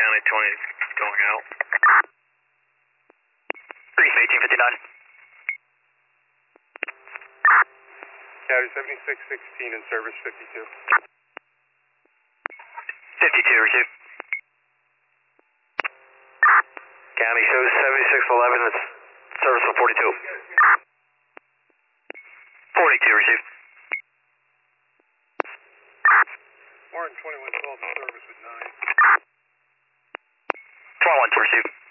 County 20 going out. Brief 1859. County 7616 in service 52. 52, receive. County shows 7611, it's service for 42. 42, receive. Martin 2112 in service with 9. 21 to receive.